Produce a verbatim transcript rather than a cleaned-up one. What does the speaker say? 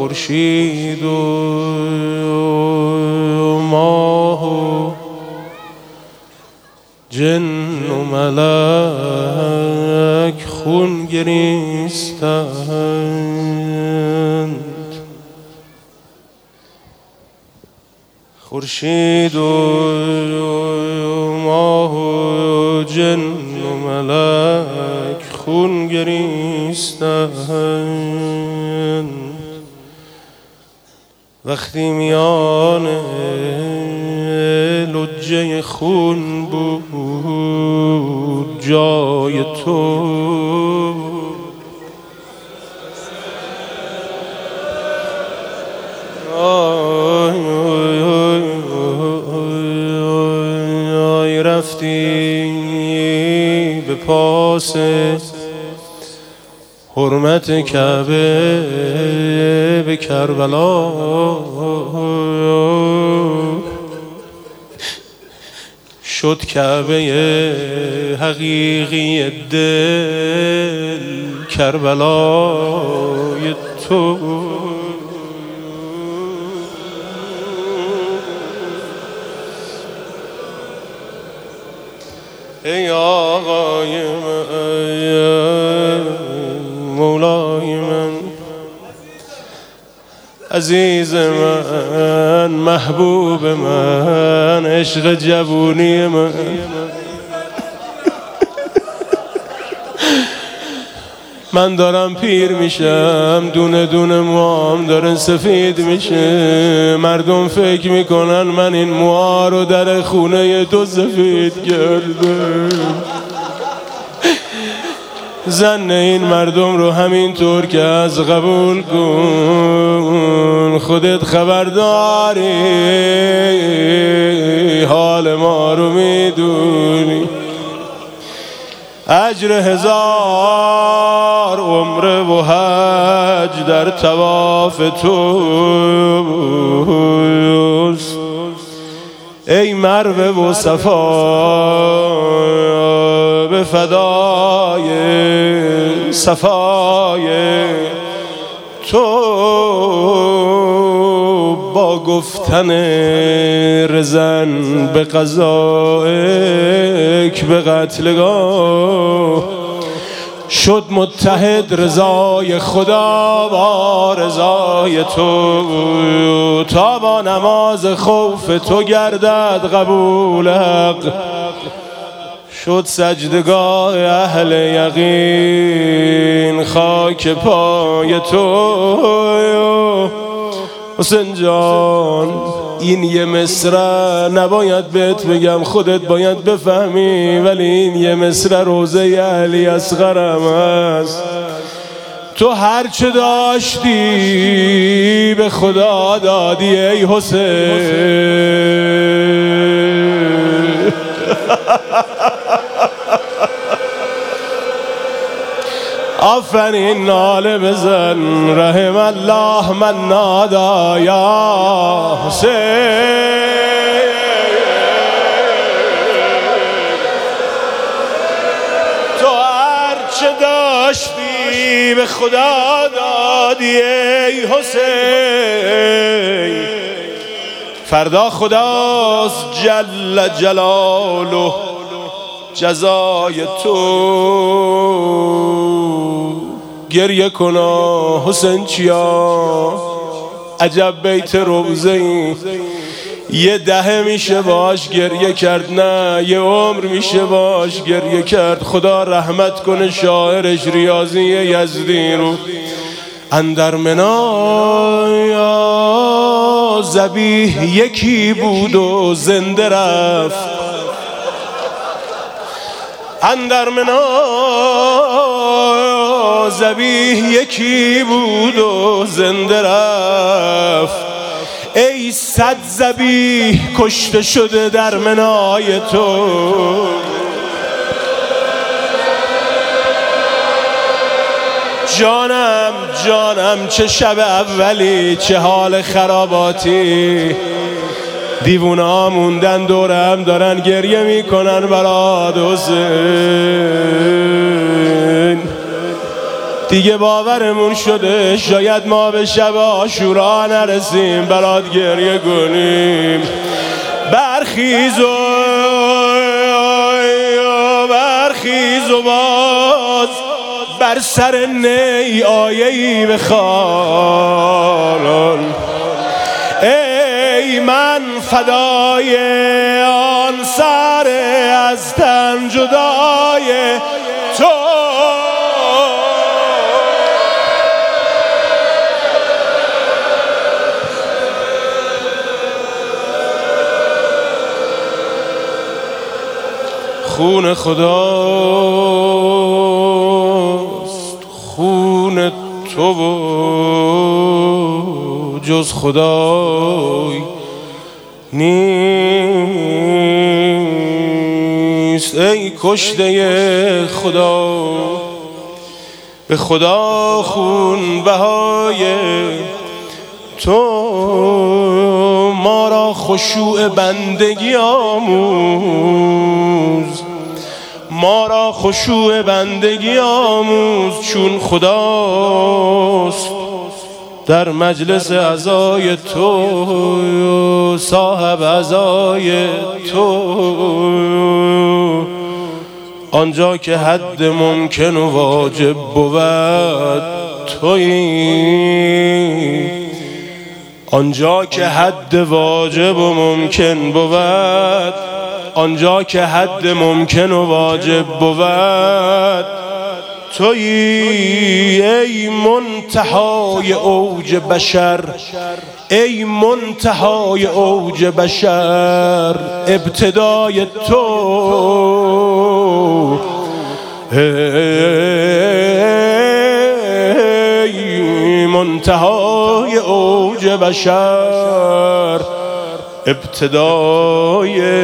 خورشید و ماه و جن و ملک خون گریستند. خورشید و ماه و جن و ملک خون گریستند. وقتی میان لجه خون بود جای تو، آی رفتی به پاس حرمت کعبه به کربلا، شد کعبه حقیقی دل کربلای تو. ای آقای من، مولای من، عزیز من، محبوب من، عشق جوونی من، من دارم پیر میشم، دونه دونه موام داره سفید میشه، مردم فکر میکنن من این موها رو در خونه تو سفید کردم. زن این مردم رو همینطور که از قبول کن، خودت خبرداری حال ما رو میدونی. اجر هزار عمره و حج در طواف توست، ای مروه و صفا به فدای صفای تو. با گفتن رزن به قضایک به قتلگاه، شد متحد رضای خدا با رضای تو، تا با نماز خوف تو گردد قبول حق، شد سجدگاه اهل یقین خاک پای تو. حسین جان، این یه مصرع نباید بهت بگم، خودت باید بفهمی، ولی این یه مصرع روضه علی اصغرم است. تو هر چه داشتی به خدا دادی ای حسین. آفرین ناله بزن، رحم الله من نادا یا حسین. تو هر چه داشتی به خدا دادی ای حسین. فردا خداست جل جلاله جزای تو. گریه کنا حسین چیا، عجب بیت روزه‌ای، یه دهه میشه باش گریه کرد، نه یه عمر میشه باش گریه کرد. خدا رحمت کنه شاعرش ریاضی یزدی رو. اندر منایا ذبیح یکی بود و زنده رفت، اندر منا ذبیح یکی بود و زنده رفت. ای صد ذبیح کشته شده در منای تو. جانم جانم چه شب اولی، چه حال خراباتی. دیوونه ها موندن دورم دارن گریه میکنن برات حسین. دیگه باورمون شده شاید ما به شب عاشورا نرسیم برات گریه کنیم. برخیز و برخیز و باز بر سر نی آیه‌ای بخوان. ای من فدای آن سر از تن جدای تو، خون خداست خون تو و جز خدای نیست. ای کشته خدا به خدا خون بهای تو، ما را خشوع بندگی آموز، ما را خشوع بندگی آموز، چون خداست در مجلس عزای تو، صاحب عزای تو. آنجا که حد ممکن و واجب بود تویی، آنجا که حد واجب و ممکن بود، آنجا که حد ممکن و واجب بود تویی. ای منتهای اوج بشر، ای منتهای اوج بشر، ابتدای تو. ای منتهای اوج بشر، ابتدای